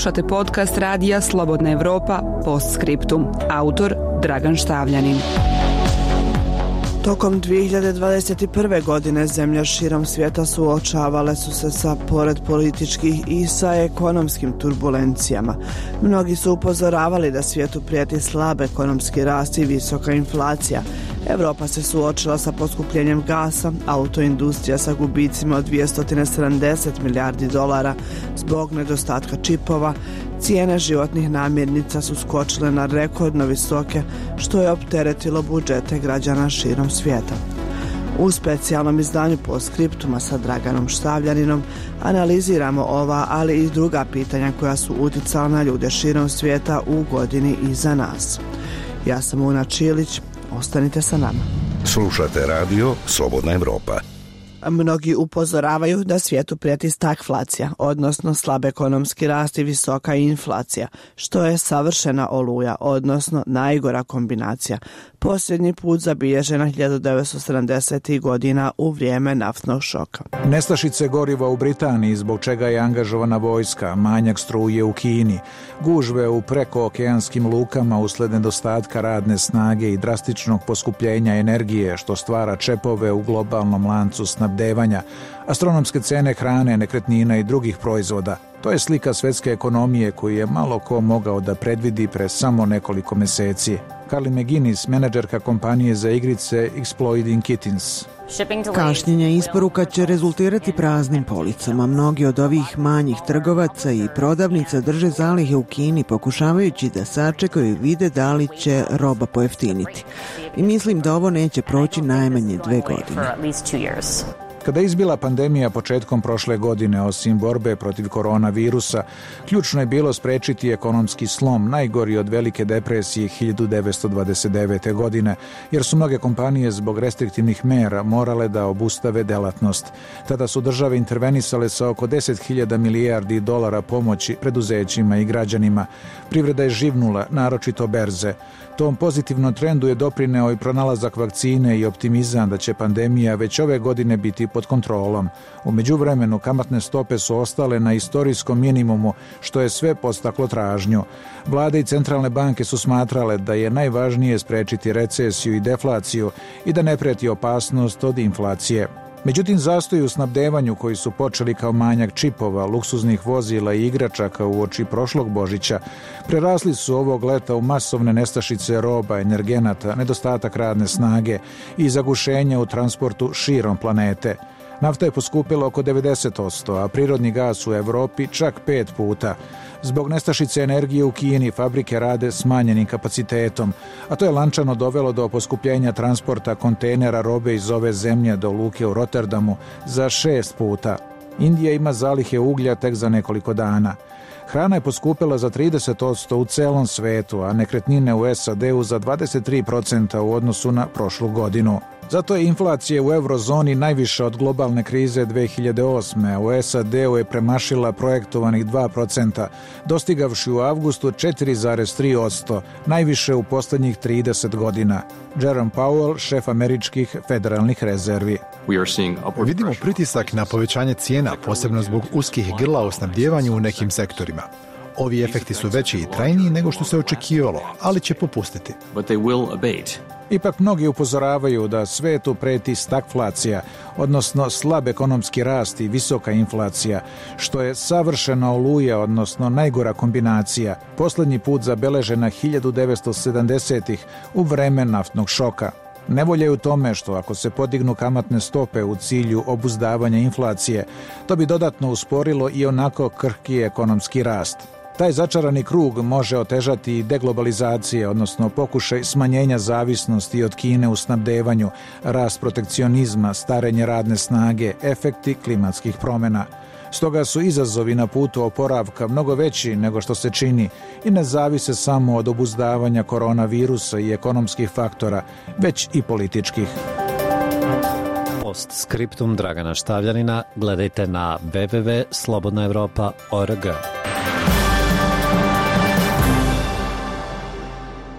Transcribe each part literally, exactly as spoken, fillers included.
Slušate podcast radija Slobodna Evropa Postscriptum. Autor Dragan Štavljanin. Tokom dvije hiljade dvadeset prve. godine zemlje širom svijeta suočavale su se sa, pored političkih, i sa ekonomskim turbulencijama. Mnogi su upozoravali da svijetu prijeti slab ekonomski rast i visoka inflacija. Evropa se suočila sa poskupljenjem gasa, autoindustrija sa gubicima od dvjesto sedamdeset milijardi dolara zbog nedostatka čipova, cijene životnih namirnica su skočile na rekordno visoke, što je opteretilo budžete građana širom svijeta. U specijalnom izdanju Postscriptuma sa Draganom Štavljaninom analiziramo ova, ali i druga pitanja koja su utjecala na ljude širom svijeta u godini iza nas. Ja sam Una Čilić, ostanite sa nama. Slušate radio Slobodna Evropa. Mnogi upozoravaju da svijetu prijeti stagflacija, odnosno slab ekonomski rast i visoka inflacija, što je savršena oluja, odnosno najgora kombinacija, posljednji put zabilježena hiljadu devetsto sedamdesetih. godina u vrijeme naftnog šoka. Nestašice goriva u Britaniji, zbog čega je angažovana vojska, manjak struje u Kini, gužve u prekookeanskim lukama usled nedostatka radne snage i drastičnog poskupljenja energije, što stvara čepove u globalnom lancu snabdevanja, astronomske cene hrane, nekretnina i drugih proizvoda. To je slika svjetske ekonomije koju je malo ko mogao da predvidi pre samo nekoliko mjeseci. Carly McGuinness, menadžerka kompanije za igrice Exploiting Kittens. Kašnjenje isporuka će rezultirati praznim policama. Mnogi od ovih manjih trgovaca i prodavnica drže zalihe u Kini, pokušavajući da sačekaju i vide da li će roba pojeftiniti. I mislim da ovo neće proći najmanje dve godine. Kada je izbila pandemija početkom prošle godine, osim borbe protiv koronavirusa, ključno je bilo sprečiti ekonomski slom, najgori od velike depresije hiljadu devetsto dvadeset devete. godine, jer su mnoge kompanije zbog restriktivnih mera morale da obustave delatnost. Tada su države intervenisale sa oko deset hiljada milijardi dolara pomoći preduzećima i građanima. Privreda je živnula, naročito berze. Tom pozitivnom trendu je doprineo i pronalazak vakcine i optimizam da će pandemija već ove godine biti pod kontrolom. U međuvremenu kamatne stope su ostale na istorijskom minimumu, što je sve podstaklo tražnju. Vlade i centralne banke su smatrale da je najvažnije sprečiti recesiju i deflaciju i da ne preti opasnost od inflacije. Međutim, zastoji u snabdevanju koji su počeli kao manjak čipova, luksuznih vozila i igračaka uoči prošlog Božića, prerasli su ovog leta u masovne nestašice roba, energenata, nedostatak radne snage i zagušenja u transportu širom planete. Nafta je poskupila oko devedeset posto, a prirodni gas u Evropi čak pet puta. Zbog nestašice energije u Kini fabrike rade smanjenim kapacitetom, a to je lančano dovelo do poskupljenja transporta kontejnera robe iz ove zemlje do luke u Rotterdamu za šest puta. Indija ima zalihe uglja tek za nekoliko dana. Hrana je poskupila za trideset posto u celom svetu, a nekretnine u S A D-u za dvadeset tri posto u odnosu na prošlu godinu. Zato je inflacija u eurozoni najviša od globalne krize dve hiljade osme. a u S A D-u je premašila projektovanih dva procenta, dostigavši u avgustu četiri zarez tri posto, najviše u posljednjih trideset godina. Jerome Powell, šef američkih federalnih rezervi. Vidimo pritisak na povećanje cijena, posebno zbog uskih grla u snabdjevanju u nekim sektorima. Ovi efekti su veći i trajniji nego što se očekivalo, ali će popustiti. Ipak mnogi upozoravaju da svetu preti stagflacija, odnosno slab ekonomski rast i visoka inflacija, što je savršena oluja, odnosno najgora kombinacija, posljednji put zabeležena hiljadu devetsto sedamdesetih. u vreme naftnog šoka. Nevolja je u tome što ako se podignu kamatne stope u cilju obuzdavanja inflacije, to bi dodatno usporilo i onako krhki ekonomski rast. Taj začarani krug može otežati i deglobalizacije, odnosno pokušaj smanjenja zavisnosti od Kine u snabdevanju, rast protekcionizma, starenje radne snage, efekti klimatskih promjena. Stoga su izazovi na putu oporavka mnogo veći nego što se čini i ne zavise samo od obuzdavanja koronavirusa i ekonomskih faktora, već i političkih. Postscriptum Dragana Štavljanina gledajte na w w w tačka slobodna evropa tačka org.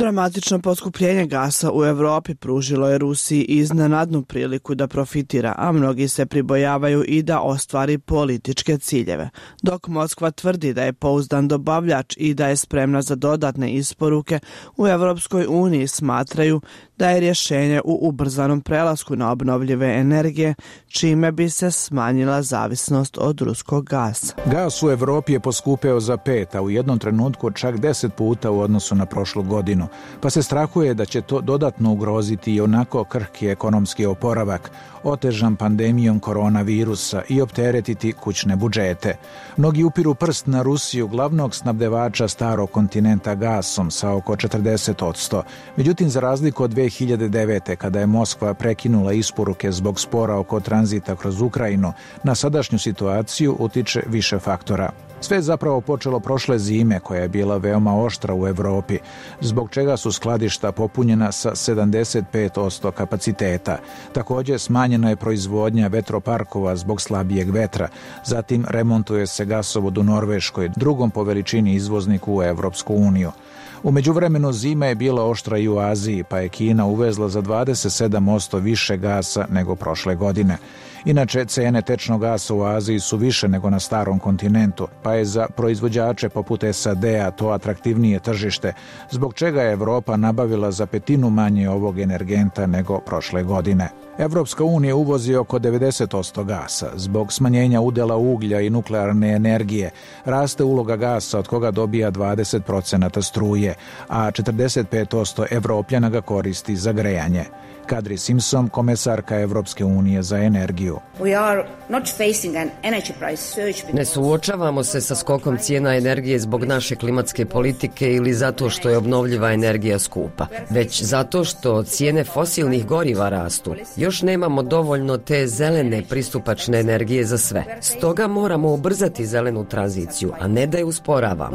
Dramatično poskupljenje gasa u Evropi pružilo je Rusiji iznenadnu priliku da profitira, a mnogi se pribojavaju i da ostvari političke ciljeve. Dok Moskva tvrdi da je pouzdan dobavljač i da je spremna za dodatne isporuke, u Evropskoj uniji smatraju da je rješenje u ubrzanom prelasku na obnovljive energije, čime bi se smanjila zavisnost od ruskog gasa. Gas u Evropi je poskupeo za pet, a u jednom trenutku čak deset puta u odnosu na prošlu godinu, pa se strahuje da će to dodatno ugroziti i onako krhki ekonomski oporavak, otežan pandemijom koronavirusa i opteretiti kućne budžete. Mnogi upiru prst na Rusiju, glavnog snabdevača starog kontinenta gasom sa oko četrdeset posto. Međutim, za razliku od dve hiljade devete. kada je Moskva prekinula isporuke zbog spora oko tranzita kroz Ukrajinu, na sadašnju situaciju utiče više faktora. Sve je zapravo počelo prošle zime, koja je bila veoma oštra u Evropi, zbog čega su skladišta popunjena sa sedamdeset pet posto kapaciteta. Također smanjena je proizvodnja vetroparkova zbog slabijeg vetra, zatim remontuje se gasovod u Norveškoj, drugom po veličini izvozniku u Evropsku uniju. U međuvremenu zima je bila oštra i u Aziji, pa je Kina uvezla za dvadeset sedam posto više gasa nego prošle godine. Inače, cene tečnog gasa u Aziji su više nego na starom kontinentu, pa je za proizvođače poput S A D-a to atraktivnije tržište, zbog čega je Evropa nabavila za petinu manje ovog energenta nego prošle godine. Evropska unija uvozi oko devedeset posto gasa. Zbog smanjenja udjela uglja i nuklearne energije raste uloga gasa od koga dobija dvadeset posto struje, a četrdeset pet posto Evropljana ga koristi za grejanje. Kadri Simpson, komesarka Evropske unije za energiju. Ne suočavamo se sa skokom cijena energije zbog naše klimatske politike ili zato što je obnovljiva energija skupa, već zato što cijene fosilnih goriva rastu. Još nemamo dovoljno te zelene pristupačne energije za sve. Stoga moramo ubrzati zelenu tranziciju, a ne da je usporavamo.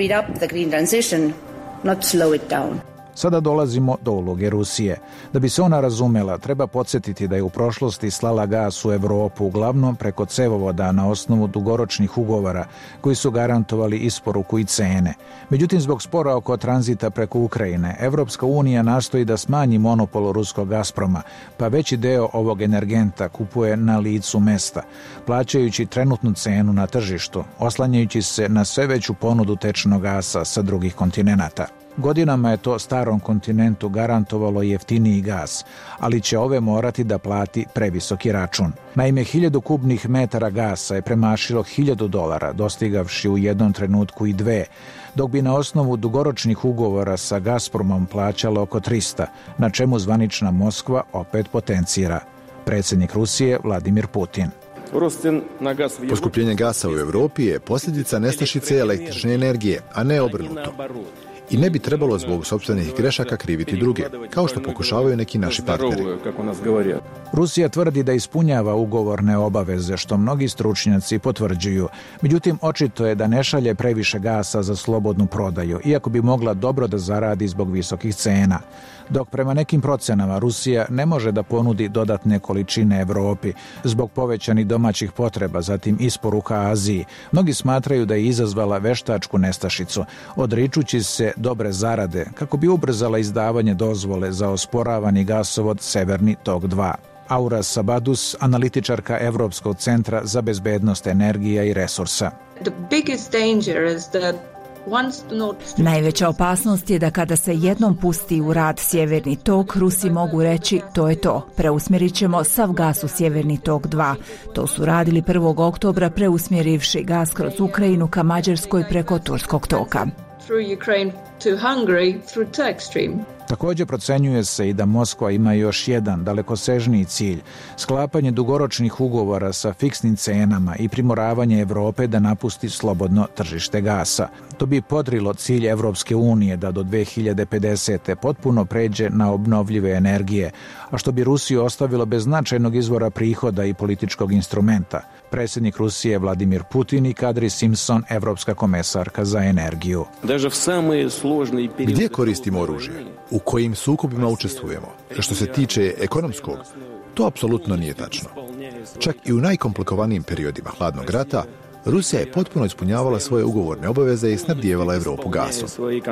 Sada dolazimo do uloge Rusije. Da bi se ona razumela, treba podsjetiti da je u prošlosti slala gas u Evropu uglavnom preko cevovoda na osnovu dugoročnih ugovora koji su garantovali isporuku i cene. Međutim, zbog spora oko tranzita preko Ukrajine, Evropska unija nastoji da smanji monopol ruskog Gazproma, pa veći deo ovog energenta kupuje na licu mesta, plaćajući trenutnu cenu na tržištu, oslanjajući se na sve veću ponudu tečnog gasa sa drugih kontinenata. Godinama je to starom kontinentu garantovalo jeftiniji gas, ali će ove morati da plati previsoki račun. Naime, hiljadu kubnih metara gasa je premašilo hiljadu dolara, dostigavši u jednom trenutku i dve, dok bi na osnovu dugoročnih ugovora sa Gazpromom plaćalo oko trista, na čemu zvanična Moskva opet potencira. Predsjednik Rusije Vladimir Putin. Poskupljenje gasa u Evropi je posljedica nestašice električne energije, a ne obrnuto. I ne bi trebalo zbog sopstvenih grešaka kriviti druge, kao što pokušavaju neki naši partneri. Rusija tvrdi da ispunjava ugovorne obaveze, što mnogi stručnjaci potvrđuju. Međutim, očito je da ne šalje previše gasa za slobodnu prodaju, iako bi mogla dobro da zaradi zbog visokih cena. Dok prema nekim procenama Rusija ne može da ponudi dodatne količine Evropi zbog povećanih domaćih potreba, zatim isporuka Aziji, mnogi smatraju da je izazvala veštačku nestašicu, odričući se dobre zarade kako bi ubrzala izdavanje dozvole za osporavani gasovod Severni tok dva. Aura Sabadus, analitičarka Evropskog centra za bezbednost energija i resursa. Najveća opasnost je da kada se jednom pusti u rad Sjeverni tok, Rusi mogu reći to je to. Preusmjerit ćemo sav gas u Sjeverni tok dva. To su radili prvog oktobra preusmjerivši gas kroz Ukrajinu ka Mađarskoj preko Turskog toka. Također procenjuje se i da Moskva ima još jedan dalekosežniji cilj, sklapanje dugoročnih ugovora sa fiksnim cenama i primoravanje Evrope da napusti slobodno tržište gasa. To bi podrilo cilj Evropske unije da do dve hiljade pedesete. potpuno pređe na obnovljive energije, a što bi Rusiju ostavilo bez značajnog izvora prihoda i političkog instrumenta. Predsjednik Rusije Vladimir Putin i Kadri Simpson, evropska komesarka za energiju. Gdje koristimo oružje? U kojim sukobima učestvujemo? Što se tiče ekonomskog, to apsolutno nije tačno. Čak i u najkomplikovanijim periodima hladnog rata, Rusija je potpuno ispunjavala svoje ugovorne obaveze i snabdijevala Evropu gasom.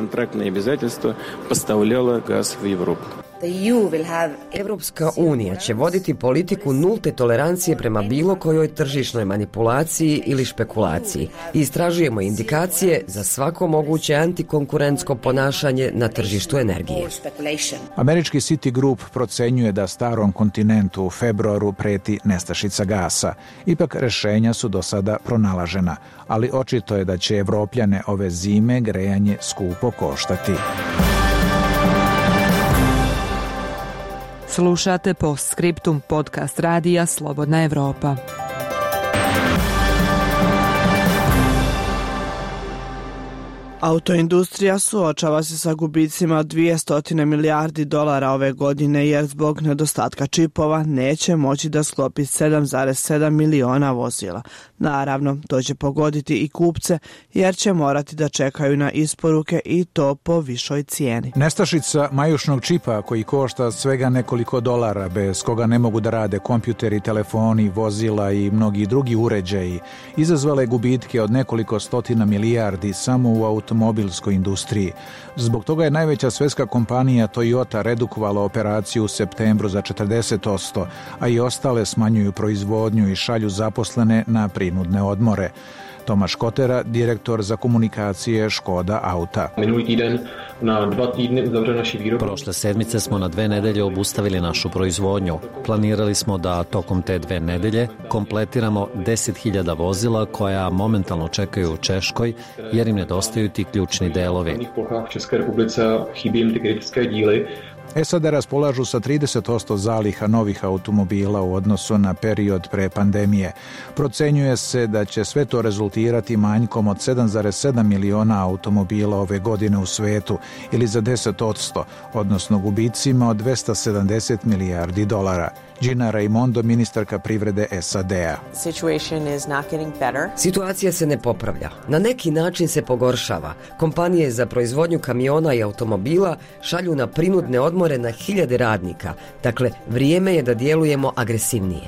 Evropska unija će voditi politiku nulte tolerancije prema bilo kojoj tržišnoj manipulaciji ili špekulaciji. Istražujemo indikacije za svako moguće antikonkurentsko ponašanje na tržištu energije. Američki Citigroup procenjuje da starom kontinentu u februaru preti nestašica gasa. Ipak rešenja su do sada pronalažena, ali očito je da će Evropljane ove zime grejanje skupo koštati. Slušate Postscriptum, podcast radija Slobodna Evropa. Autoindustrija suočava se sa gubicima od dvjesto milijardi dolara ove godine jer zbog nedostatka čipova neće moći da sklopi sedam zarez sedam miliona vozila. Naravno, to će pogoditi i kupce jer će morati da čekaju na isporuke i to po višoj cijeni. Nestašica majušnog čipa koji košta svega nekoliko dolara, bez koga ne mogu da rade kompjuteri, telefoni, vozila i mnogi drugi uređaji, izazvala je gubitke od nekoliko stotina milijardi samo u automobilskoj industriji. Zbog toga je najveća svetska kompanija Toyota redukovala operaciju u septembru za četrdeset posto, a i ostale smanjuju proizvodnju i šalju zaposlene na prinudne odmore. Tomaš Kotera, direktor za komunikacije Škoda Auta. Prošle sedmice smo na dve nedelje obustavili našu proizvodnju. Planirali smo da tokom te dve nedelje kompletiramo deset hiljada vozila koja momentalno čekaju u Češkoj jer im nedostaju ti ključni delovi. S A D raspolažu sa trideset posto zaliha novih automobila u odnosu na period pre pandemije. Procenjuje se da će sve to rezultirati manjkom od sedam zarez sedam miliona automobila ove godine u svetu ili za deset posto, odnosno gubicima od dvesta sedamdeset milijardi dolara. Gina Raimondo, ministarka privrede S A D-a. Situacija se ne popravlja. Na neki način se pogoršava. Kompanije za proizvodnju kamiona i automobila šalju na prinudne odmore na hiljade radnika. Dakle, vrijeme je da djelujemo agresivnije.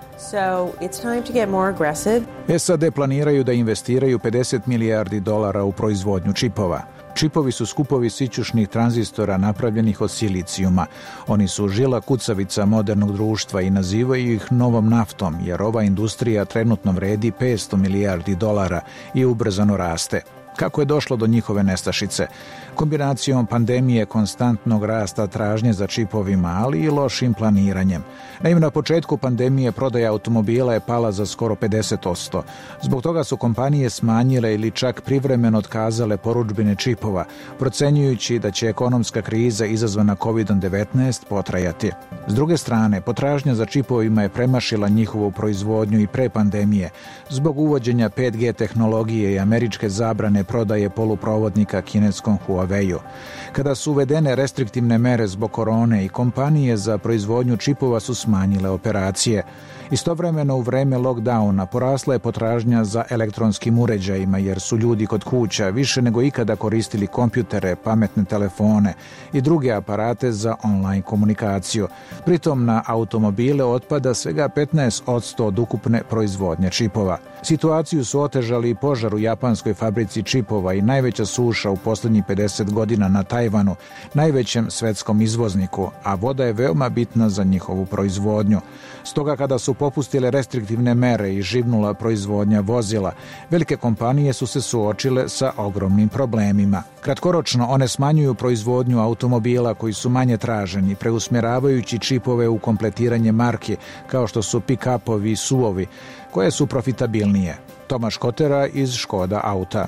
So it's time to get more aggressive. S A D planiraju da investiraju pedeset milijardi dolara u proizvodnju čipova. Čipovi su skupovi sićušnih tranzistora napravljenih od silicijuma. Oni su žila kucavica modernog društva i nazivaju ih novom naftom, jer ova industrija trenutno vredi petsto milijardi dolara i ubrzano raste. Kako je došlo do njihove nestašice? Kombinacijom pandemije, konstantnog rasta tražnje za čipovima, ali i lošim planiranjem. Naime, na početku pandemije prodaja automobila je pala za skoro pedeset posto. Zbog toga su kompanije smanjile ili čak privremeno otkazale porudžbine čipova, procenjujući da će ekonomska kriza izazvana kovid devetnaest potrajati. S druge strane, potražnja za čipovima je premašila njihovu proizvodnju i pre pandemije, zbog uvođenja pet G tehnologije i američke zabrane prodaje poluprovodnika kineskom Huawei-u. Kada su uvedene restriktivne mere zbog korone i kompanije za proizvodnju čipova su smanjile operacije. Istovremeno u vreme lockdowna porasla je potražnja za elektronskim uređajima jer su ljudi kod kuća više nego ikada koristili kompjutere, pametne telefone i druge aparate za online komunikaciju. Pritom na automobile otpada svega petnaest posto od ukupne proizvodnje čipova. Situaciju su otežali i požar u japanskoj fabrici čipova i najveća suša u posljednjih pedeset godina na Tajvanu, najvećem svetskom izvozniku, a voda je veoma bitna za njihovu proizvodnju. Stoga kada su popustile restriktivne mere i živnula proizvodnja vozila, velike kompanije su se suočile sa ogromnim problemima. Kratkoročno one smanjuju proizvodnju automobila koji su manje traženi, preusmjeravajući čipove u kompletiranje marki kao što su pick-upovi i suvovi, koje su profitabilnije. Tomaš Kotera iz Škoda Auta.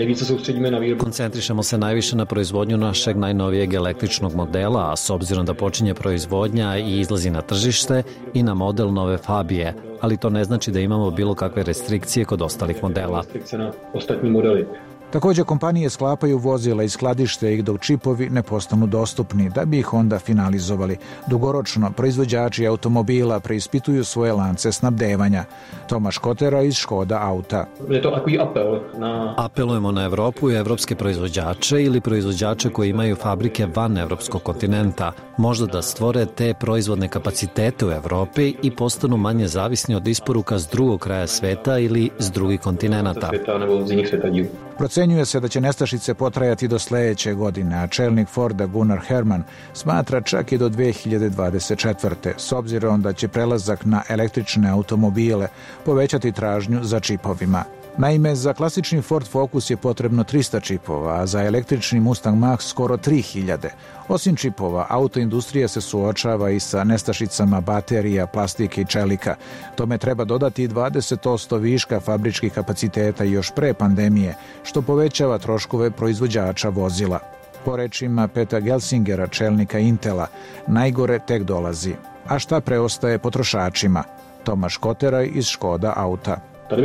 Koncentrišemo se najviše na proizvodnju našeg najnovijeg električnog modela, a s obzirom da počinje proizvodnja i izlazi na tržište, i na model nove Fabije, ali to ne znači da imamo bilo kakve restrikcije kod ostalih modela. Također kompanije sklapaju vozila i skladište ih dok čipovi ne postanu dostupni, da bi ih onda finalizovali. Dugoročno, proizvođači automobila preispituju svoje lance snabdevanja. Tomaš Kotera iz Škoda Auta. Apelujemo na Evropu i evropske proizvođače ili proizvođače koji imaju fabrike van evropskog kontinenta, možda da stvore te proizvodne kapacitete u Evropi i postanu manje zavisni od isporuka s drugog kraja sveta ili s drugih kontinenata. Procenjuje se da će nestašice potrajati do sljedeće godine, a čelnik Forda Gunnar Herman smatra čak i do dve hiljade dvadeset četvrte. s obzirom da će prelazak na električne automobile povećati tražnju za čipovima. Naime, za klasični Ford Focus je potrebno trista čipova, a za električni Mustang Mach skoro tri hiljade. Osim čipova, autoindustrija se suočava i sa nestašicama baterija, plastike i čelika. Tome treba dodati dvadeset posto viška fabričkih kapaciteta još pre pandemije, što povećava troškove proizvođača vozila. Po rečima Peta Gelsingera, čelnika Intela, najgore tek dolazi. A šta preostaje potrošačima? Tomaš Kotera iz Škoda Auta.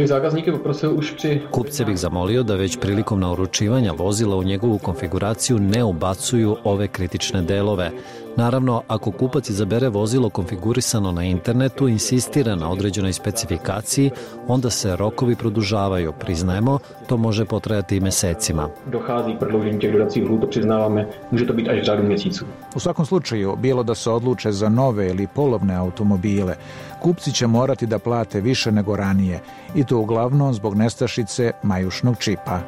Kupce bih zamolio da već prilikom nauručivanja vozila u njegovu konfiguraciju ne ubacuju ove kritične delove. Naravno, ako kupac izabere vozilo konfigurisano na internetu, insistira na određenoj specifikaciji, onda se rokovi produžavaju. Priznajemo, to može potrajati i mesecima. U svakom slučaju, bilo da se odluče za nove ili polovne automobile, kupci će morati da plate više nego ranije, i to uglavnom zbog nestašice majušnog čipa.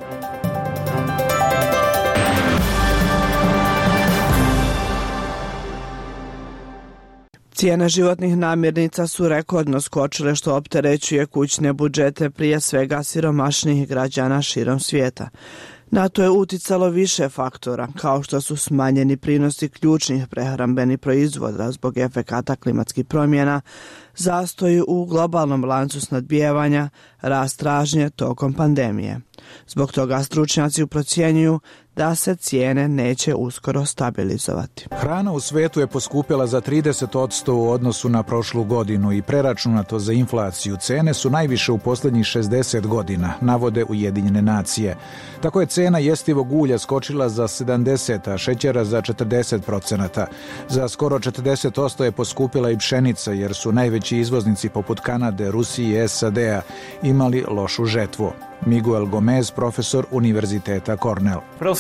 Cijene životnih namirnica su rekordno skočile, što opterećuje kućne budžete prije svega siromašnijih građana širom svijeta. Na to je uticalo više faktora, kao što su smanjeni prinosi ključnih prehrambenih proizvoda zbog efekata klimatskih promjena, zastoji u globalnom lancu snabdijevanja, rast tražnje tokom pandemije. Zbog toga stručnjaci procjenjuju da se cijene neće uskoro stabilizovati. Hrana u svetu je poskupjela za trideset posto u odnosu na prošlu godinu i preračunato za inflaciju. Cene su najviše u posljednjih šezdeset godina, navode Ujedinjene nacije. Tako je cena jestivog ulja skočila za sedamdeset, a šećera za četrdeset procenata. Za skoro četrdeset posto je poskupila i pšenica, jer su najveći izvoznici poput Kanade, Rusije i S A D-a imali lošu žetvu. Miguel Gomez, profesor Univerziteta Cornell.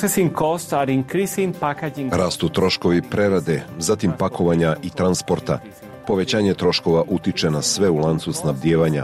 Rastu troškovi prerade, zatim pakovanja i transporta. Povećanje troškova utiče na sve u lancu snabdijevanja.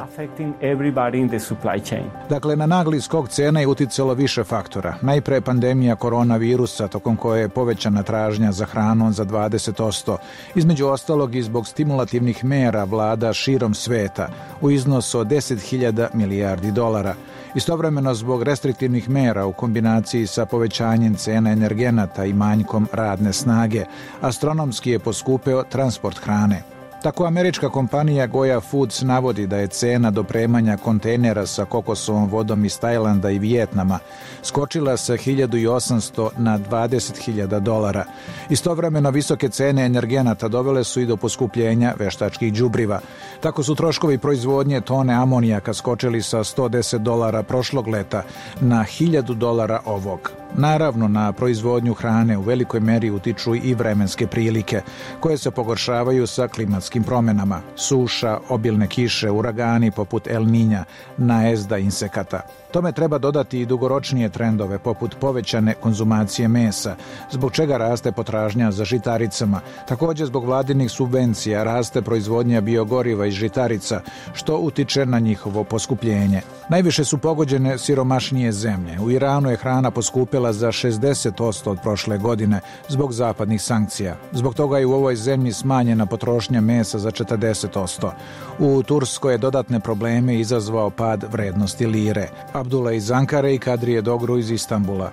Dakle, na nagli skok cena je uticalo više faktora. Najpre pandemija koronavirusa, tokom koje je povećana tražnja za hranom za dvadeset posto. Između ostalog i zbog stimulativnih mera vlada širom sveta u iznosu od deset hiljada milijardi dolara. Istovremeno zbog restriktivnih mera u kombinaciji sa povećanjem cena energenata i manjkom radne snage, astronomski je poskupeo transport hrane. Tako američka kompanija Goya Foods navodi da je cena dopremanja kontejnera sa kokosovom vodom iz Tajlanda i Vijetnama skočila sa hiljadu osamsto na dvadeset hiljada dolara. Istovremeno visoke cene energenata dovele su i do poskupljenja veštačkih đubriva. Tako su troškovi proizvodnje tone amonijaka skočili sa sto deset dolara prošlog leta na hiljadu dolara ovog. Naravno, na proizvodnju hrane u velikoj meri utiču i vremenske prilike, koje se pogoršavaju sa klimatskim promjenama. Suša, obilne kiše, uragani poput El Niña, najezda insekata. Tome treba dodati i dugoročnije trendove poput povećane konzumacije mesa, zbog čega raste potražnja za žitaricama. Također zbog vladinih subvencija raste proizvodnja biogoriva iz žitarica, što utiče na njihovo poskupljenje. Najviše su pogođene siromašnije zemlje. U Iranu je hrana poskupila za šezdeset posto od prošle godine zbog zapadnih sankcija. Zbog toga je u ovoj zemlji smanjena potrošnja mesa za četrdeset posto. U Turskoj je dodatne probleme izazvao pad vrednosti lire. Abdullah iz Ankare i Kadrije Dogru iz Istanbula.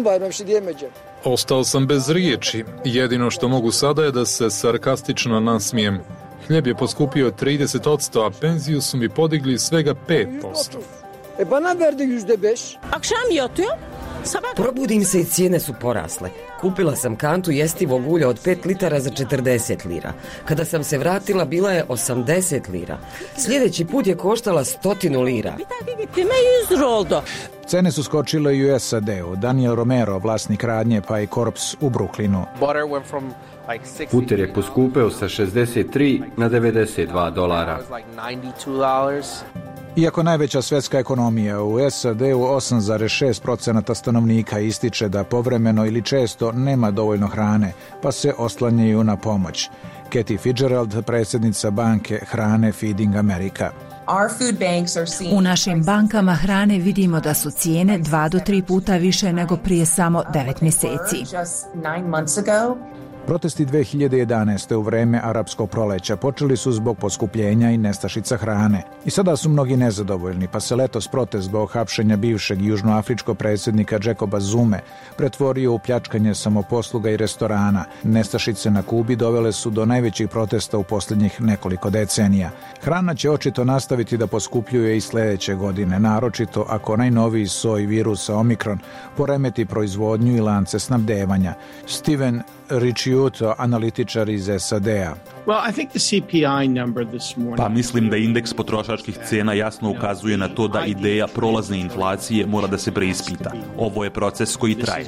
Ostao sam bez riječi. Jedino što mogu sada je da se sarkastično nasmijem. Hljeb je poskupio trideset posto, a penziju su mi podigli svega pet posto. E bana verdi yüzde beş. Akşam yatıyorum. Probudim se i cijene su porasle. Kupila sam kantu jestivog ulja od pet litara za četrdeset lira. Kada sam se vratila, bila je osamdeset lira. Sljedeći put je koštala stotinu lira. Cene su skočile i u S A D-u. Daniel Romero, vlasnik radnje Pi Corps u Brooklynu. Puter je poskupeo sa šezdeset tri na devedeset dva dolara. Iako najveća svetska ekonomija, u S A D-u osam zarez šest posto stanovnika ističe da povremeno ili često nema dovoljno hrane, pa se oslanjaju na pomoć. Kathy Fitzgerald, predsjednica banke hrane Feeding America. U našim bankama hrane vidimo da su cijene dva do tri puta više nego prije samo devet mjeseci. Protesti dve hiljade jedanaeste. u vreme arapskog proleća počeli su zbog poskupljenja i nestašica hrane. I sada su mnogi nezadovoljni, pa se letos protest zbog hapšenja bivšeg južnoafričkog predsjednika Jacoba Zume pretvorio u pljačkanje samoposluga i restorana. Nestašice na Kubi dovele su do najvećih protesta u posljednjih nekoliko decenija. Hrana će očito nastaviti da poskupljuje i sljedeće godine, naročito ako najnoviji soj virusa Omikron poremeti proizvodnju i lance snabdevanja. Steven Ricciuto, analitičar iz S A D-a. Pa mislim da indeks potrošačkih cena jasno ukazuje na to da ideja prolazne inflacije mora da se preispita. Ovo je proces koji traje.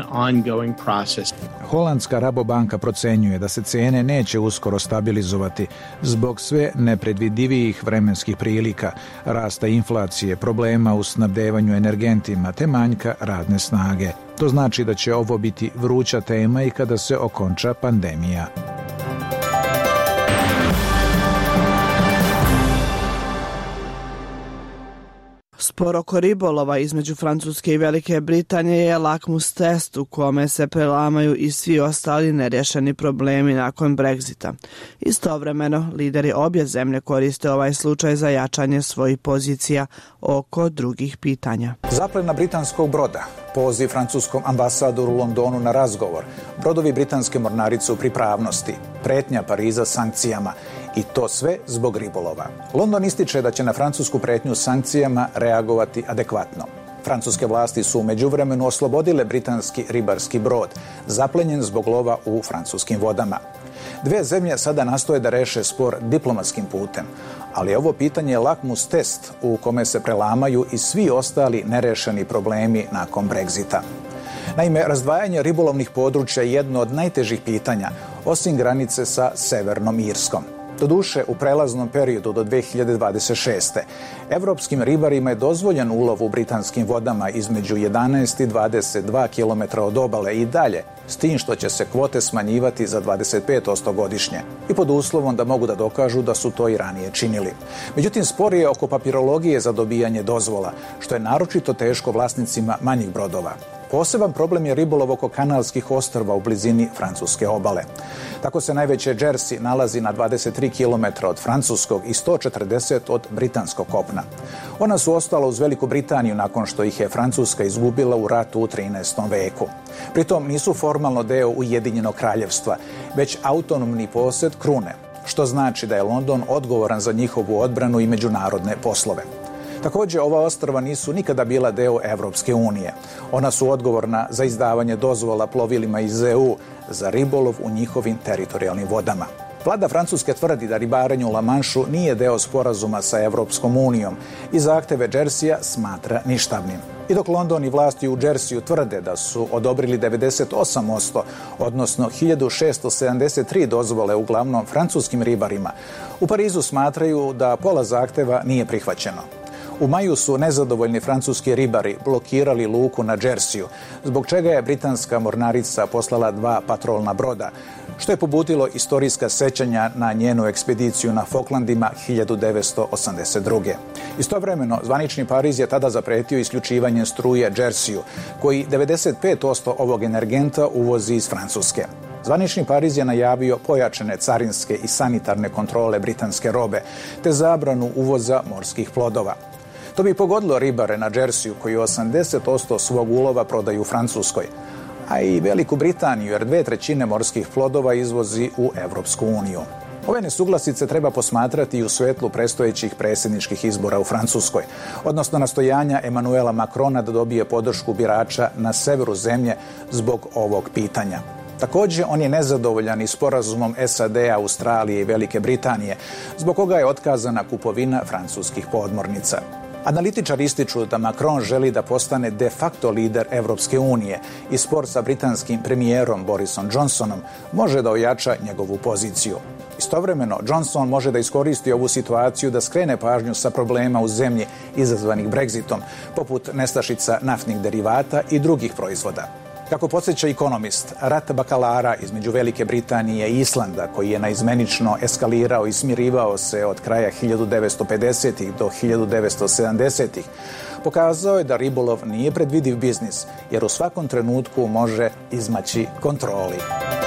Holandska Rabobanka procenjuje da se cene neće uskoro stabilizovati zbog sve nepredvidivijih vremenskih prilika, rasta inflacije, problema u snabdevanju energentima te manjka radne snage. To znači da će ovo biti vruća tema i kada se okonča pandemija. Spor oko ribolova između Francuske i Velike Britanije je lakmus test u kome se prelamaju i svi ostali nerješeni problemi nakon Brexita. Istovremeno, lideri obje zemlje koriste ovaj slučaj za jačanje svojih pozicija oko drugih pitanja. Zaplena britanskog broda, poziv francuskom ambasadoru u Londonu na razgovor, brodovi britanske mornarice u pripravnosti, pretnja Pariza sankcijama i to sve zbog ribolova. London ističe da će na francusku pretnju sankcijama reagovati adekvatno. Francuske vlasti su u međuvremenu oslobodile britanski ribarski brod, zaplenjen zbog lova u francuskim vodama. Dve zemlje sada nastoje da reše spor diplomatskim putem, ali ovo pitanje je lakmus test u kome se prelamaju i svi ostali nerešeni problemi nakon Brexita. Naime, razdvajanje ribolovnih područja je jedno od najtežih pitanja, osim granice sa Severnom Irskom. Doduše, u prelaznom periodu do dve hiljade dvadeset šeste. Evropskim ribarima je dozvoljen ulov u britanskim vodama između jedanaest i dvadeset dva kilometra od obale i dalje, s tim što će se kvote smanjivati za dvadeset pet posto godišnje i pod uslovom da mogu da dokažu da su to i ranije činili. Međutim, spor je oko papirologije za dobijanje dozvola, što je naročito teško vlasnicima manjih brodova. Poseban problem je ribolov oko kanalskih ostrva u blizini francuske obale. Tako se najveće Jersey nalazi na dvadeset tri kilometra od francuskog i sto četrdeset od britanskog kopna. Ona su ostala uz Veliku Britaniju nakon što ih je Francuska izgubila u ratu u trinaestom veku. Pritom nisu formalno deo Ujedinjenog kraljevstva, već autonomni posjed krune, što znači da je London odgovoran za njihovu odbranu i međunarodne poslove. Također, ova ostrva nisu nikada bila deo Evropske unije. Ona su odgovorna za izdavanje dozvola plovilima iz E U za ribolov u njihovim teritorijalnim vodama. Vlada Francuske tvrdi da ribarenje u La Manšu nije deo sporazuma sa Evropskom unijom i zahteve Jerseya smatra ništavnim. I dok London i vlasti u Jerseyu tvrde da su odobrili devedeset osam posto, odnosno hiljadu šesto sedamdeset tri dozvole uglavnom francuskim ribarima, u Parizu smatraju da pola zahteva nije prihvaćeno. U maju su nezadovoljni francuski ribari blokirali luku na Jerseyu, zbog čega je britanska mornarica poslala dva patrolna broda, što je pobudilo istorijska sećanja na njenu ekspediciju na Falklandima hiljadu devetsto osamdeset druge. Istovremeno, zvanični Pariz je tada zapretio isključivanjem struje Jerseyu, koji devedeset pet posto ovog energenta uvozi iz Francuske. Zvanični Pariz je najavio pojačane carinske i sanitarne kontrole britanske robe, te zabranu uvoza morskih plodova. To bi pogodilo ribare na Jerseyu koji osamdeset posto svog ulova prodaju u Francuskoj, a i Veliku Britaniju jer dve trećine morskih plodova izvozi u Evropsku uniju. Ove nesuglasice treba posmatrati i u svetlu predstojećih predsjedničkih izbora u Francuskoj, odnosno nastojanja Emanuela Macrona da dobije podršku birača na severu zemlje zbog ovog pitanja. Također, on je nezadovoljan i sporazumom S A D, Australije i Velike Britanije, zbog koga je otkazana kupovina francuskih podmornica. Analitičari ističu da Macron želi da postane de facto lider Evropske unije i spor sa britanskim premijerom Borisom Johnsonom može da ojača njegovu poziciju. Istovremeno, Johnson može da iskoristi ovu situaciju da skrene pažnju sa problema u zemlji izazvanih Brexitom, poput nestašica naftnih derivata i drugih proizvoda. Kako podsjeća Economist, rat bakalara između Velike Britanije i Islanda, koji je naizmenično eskalirao i smirivao se od kraja hiljadu devetsto pedesetih do hiljadu devetsto sedamdesetih, pokazao je da ribolov nije predvidiv biznis, jer u svakom trenutku može izmaći kontroli.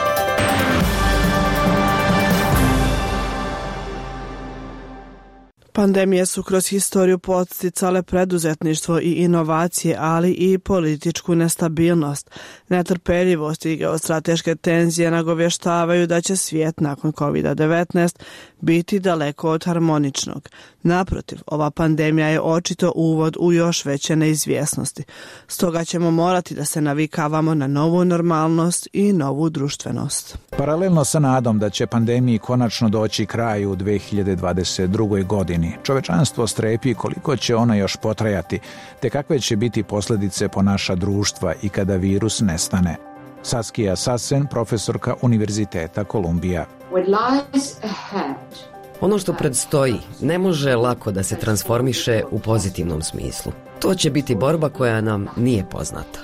Pandemije su kroz historiju podsticale preduzetništvo i inovacije, ali i političku nestabilnost. Netrpeljivost i geostrateške tenzije nagovještavaju da će svijet nakon kovid devetnaest biti daleko od harmoničnog. Naprotiv, ova pandemija je očito uvod u još veće neizvjesnosti. Stoga ćemo morati da se navikavamo na novu normalnost i novu društvenost. Paralelno sa nadom da će pandemiji konačno doći kraju u dve hiljade dvadeset drugoj. godini, čovečanstvo strepi koliko će ona još potrajati, te kakve će biti posljedice po naša društva i kada virus nestane. Saskia Sassen, profesorka Univerziteta Kolumbija. Ono što predstoji ne može lako da se transformiše u pozitivnom smislu. To će biti borba koja nam nije poznata.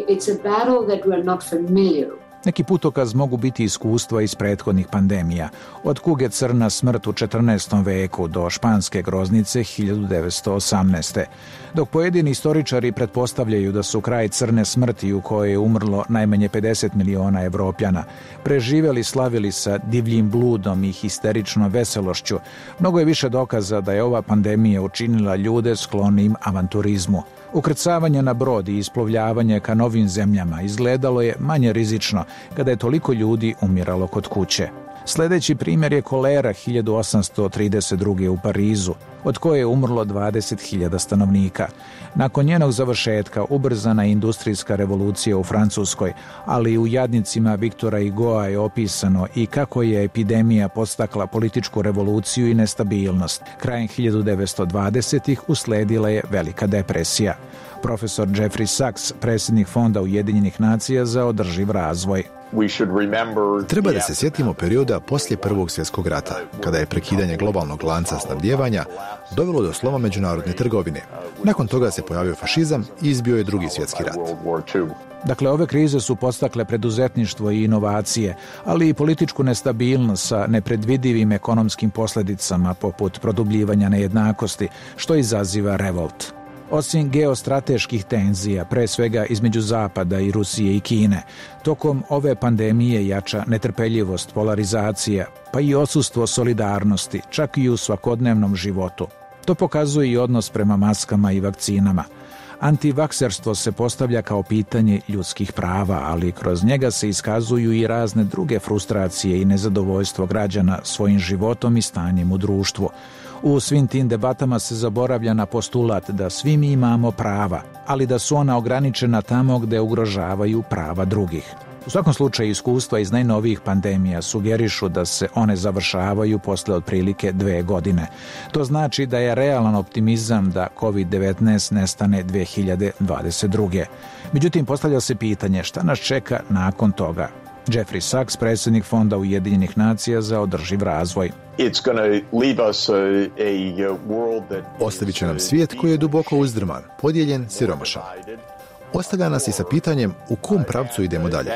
Neki putokaz mogu biti iskustva iz prethodnih pandemija, od kuge crna smrt u četrnaestom veku do španske groznice hiljadu devetsto osamnaeste. Dok pojedini istoričari pretpostavljaju da su kraj crne smrti u kojoj je umrlo najmanje pedeset miliona Evropljana, preživjeli slavili sa divljim bludom i histeričnom veselošću, mnogo je više dokaza da je ova pandemija učinila ljude sklonim avanturizmu. Ukrcavanje na brod i isplovljavanje ka novim zemljama izgledalo je manje rizično kada je toliko ljudi umiralo kod kuće. Sljedeći primjer je kolera hiljadu osamsto trideset druge. u Parizu, od koje je umrlo dvadeset hiljada stanovnika. Nakon njenog završetka ubrzana je industrijska revolucija u Francuskoj, ali u Jadnicima Viktora Hugoa je opisano i kako je epidemija podstakla političku revoluciju i nestabilnost. Krajem hiljadu devetsto dvadesetih. usledila je velika depresija. Profesor Jeffrey Sachs, predsjednik Fonda Ujedinjenih nacija za održiv razvoj. Treba da se sjetimo perioda poslije Prvog svjetskog rata, kada je prekidanje globalnog lanca snabdijevanja dovelo do sloma međunarodne trgovine. Nakon toga se pojavio fašizam i izbio je Drugi svjetski rat. Dakle, ove krize su podstakle preduzetništvo i inovacije, ali i političku nestabilnost sa nepredvidivim ekonomskim posljedicama poput produbljivanja nejednakosti, što izaziva revolt. Osim geostrateških tenzija, pre svega između Zapada i Rusije i Kine, tokom ove pandemije jača netrpeljivost, polarizacija, pa i odsustvo solidarnosti, čak i u svakodnevnom životu. To pokazuje i odnos prema maskama i vakcinama. Antivakserstvo se postavlja kao pitanje ljudskih prava, ali kroz njega se iskazuju i razne druge frustracije i nezadovoljstvo građana svojim životom i stanjem u društvu. U svim tim debatama se zaboravlja na postulat da svi mi imamo prava, ali da su ona ograničena tamo gde ugrožavaju prava drugih. U svakom slučaju iskustva iz najnovijih pandemija sugerišu da se one završavaju posle otprilike dve godine. To znači da je realan optimizam da kovid devetnaest nestane dve hiljade dvadeset druge. Međutim, postavlja se pitanje šta nas čeka nakon toga. Jeffrey Sachs, predsjednik Fonda Ujedinjenih nacija za održiv razvoj. Ostavit će nam svijet koji je duboko uzdrman, podijeljen, siromašan. Ostavlja nas i sa pitanjem u kom pravcu idemo dalje.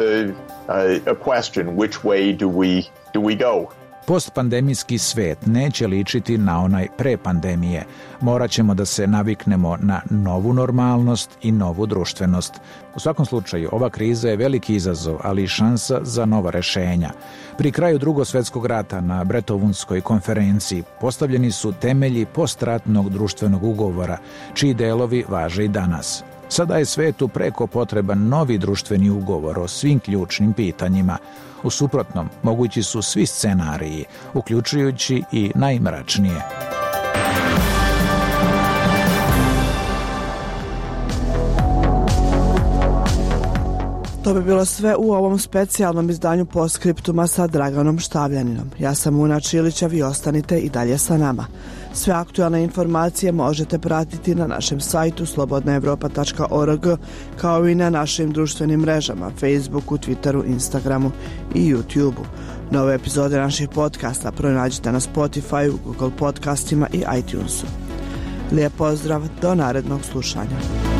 Postpandemijski svet neće ličiti na onaj pre pandemije. Morat ćemo da se naviknemo na novu normalnost i novu društvenost. U svakom slučaju, ova kriza je veliki izazov, ali i šansa za nova rešenja. Pri kraju Drugog svjetskog rata na Bretovunskoj konferenciji postavljeni su temelji postratnog društvenog ugovora, čiji delovi važe i danas. Sada je svetu preko potreban novi društveni ugovor o svim ključnim pitanjima. U suprotnom, mogući su svi scenariji, uključujući i najmračnije. To bi bilo sve u ovom specijalnom izdanju Postscriptuma sa Draganom Štavljaninom. Ja sam Una Čilić, a vi ostanite i dalje sa nama. Sve aktualne informacije možete pratiti na našem sajtu slobodna evropa tačka org, kao i na našim društvenim mrežama, Facebooku, Twitteru, Instagramu i YouTubeu. Nove epizode naših podcasta pronađite na Spotify, Google podcastima i iTunesu. Lijep pozdrav, do narednog slušanja.